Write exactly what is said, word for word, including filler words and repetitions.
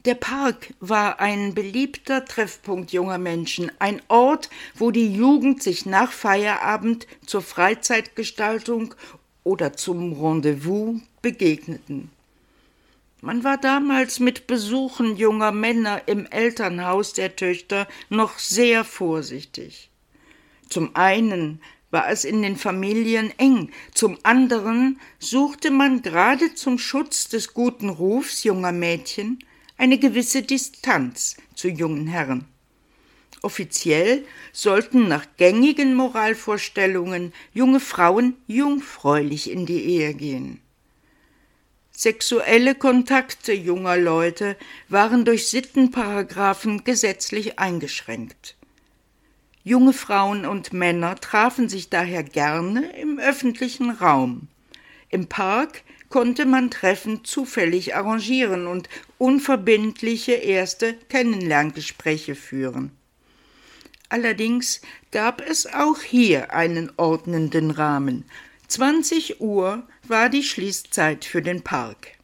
Der Park war ein beliebter Treffpunkt junger Menschen, ein Ort, wo die Jugend sich nach Feierabend zur Freizeitgestaltung oder zum Rendezvous begegneten. Man war damals mit Besuchen junger Männer im Elternhaus der Töchter noch sehr vorsichtig. Zum einen war es in den Familien eng, zum anderen suchte man gerade zum Schutz des guten Rufs junger Mädchen eine gewisse Distanz zu jungen Herren. Offiziell sollten nach gängigen Moralvorstellungen junge Frauen jungfräulich in die Ehe gehen. Sexuelle Kontakte junger Leute waren durch Sittenparagraphen gesetzlich eingeschränkt. Junge Frauen und Männer trafen sich daher gerne im öffentlichen Raum. Im Park konnte man Treffen zufällig arrangieren und unverbindliche erste Kennenlerngespräche führen. Allerdings gab es auch hier einen ordnenden Rahmen. zwanzig Uhr war die Schließzeit für den Park.